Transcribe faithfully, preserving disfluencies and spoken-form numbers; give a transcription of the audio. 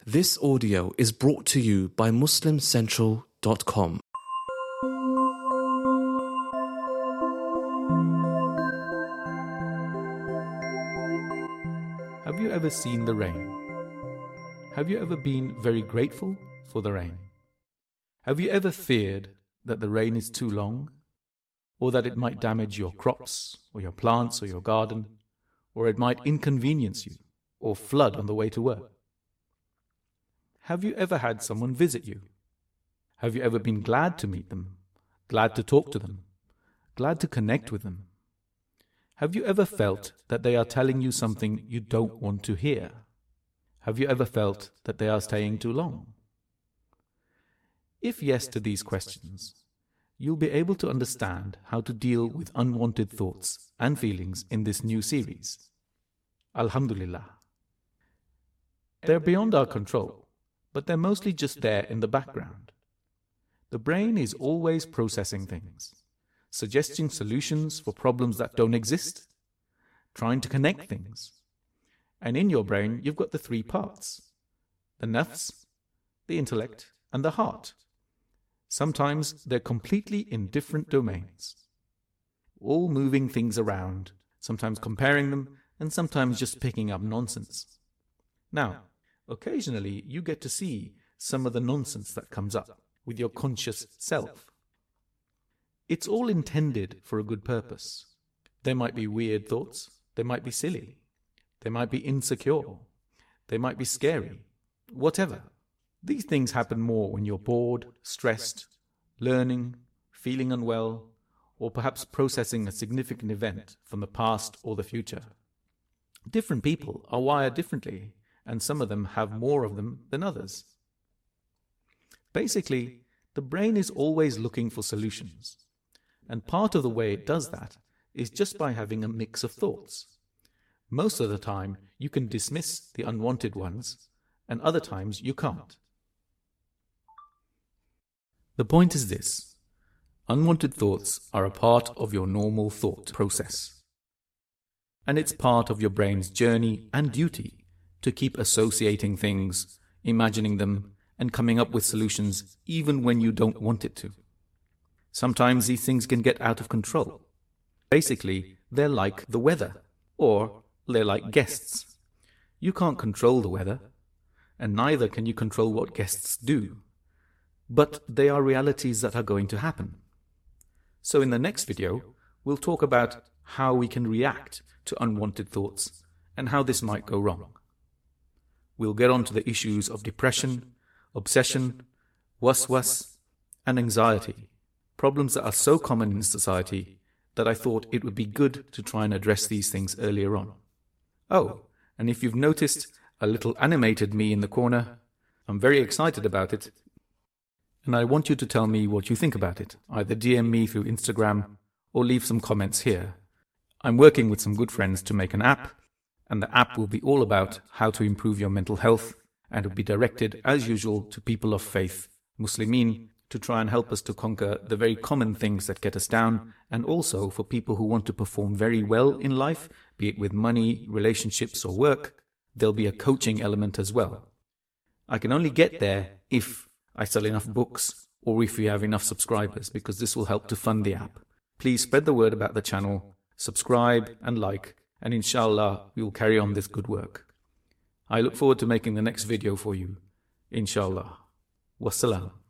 This audio is brought to you by Muslim Central dot com. Have you ever seen the rain? Have you ever been very grateful for the rain? Have you ever feared that the rain is too long, or that it might damage your crops, or your plants, or your garden, or it might inconvenience you, or flood on the way to work? Have you ever had someone visit you? Have you ever been glad to meet them, glad to talk to them, glad to connect with them? Have you ever felt that they are telling you something you don't want to hear? Have you ever felt that they are staying too long? If yes to these questions, you'll be able to understand how to deal with unwanted thoughts and feelings in this new series. Alhamdulillah. They're beyond our control, but they're mostly just there in the background. The brain is always processing things, suggesting solutions for problems that don't exist, trying to connect things. And in your brain, you've got the three parts: the nafs, the intellect, and the heart. Sometimes they're completely in different domains, all moving things around, sometimes comparing them, and sometimes just picking up nonsense. Now, occasionally you get to see some of the nonsense that comes up with your conscious self. It's all intended for a good purpose. There might be weird thoughts, they might be silly, they might be insecure, they might be scary, whatever. These things happen more when you're bored, stressed, learning, feeling unwell, or perhaps processing a significant event from the past or the future. Different people are wired differently, and some of them have more of them than others. Basically, the brain is always looking for solutions, and part of the way it does that is just by having a mix of thoughts. Most of the time, you can dismiss the unwanted ones, and other times you can't. The point is this: unwanted thoughts are a part of your normal thought process, and it's part of your brain's journey and duty to keep associating things, imagining them, and coming up with solutions even when you don't want it to. Sometimes these things can get out of control. Basically, they're like the weather, or they're like guests. You can't control the weather, and neither can you control what guests do. But they are realities that are going to happen. So in the next video, we'll talk about how we can react to unwanted thoughts and how this might go wrong. We'll get on to the issues of depression, obsession, waswas, and anxiety, problems that are so common in society that I thought it would be good to try and address these things earlier on. Oh, and if you've noticed a little animated me in the corner, I'm very excited about it, and I want you to tell me what you think about it. Either D M me through Instagram or leave some comments here. I'm working with some good friends to make an app, and the app will be all about how to improve your mental health, and will be directed, as usual, to people of faith, Muslimin, to try and help us to conquer the very common things that get us down, and also for people who want to perform very well in life, be it with money, relationships, or work. There'll be a coaching element as well. I can only get there if I sell enough books, or if we have enough subscribers, because this will help to fund the app. Please spread the word about the channel, subscribe and like, and inshallah, we will carry on this good work. I look forward to making the next video for you. Inshallah. Wassalam.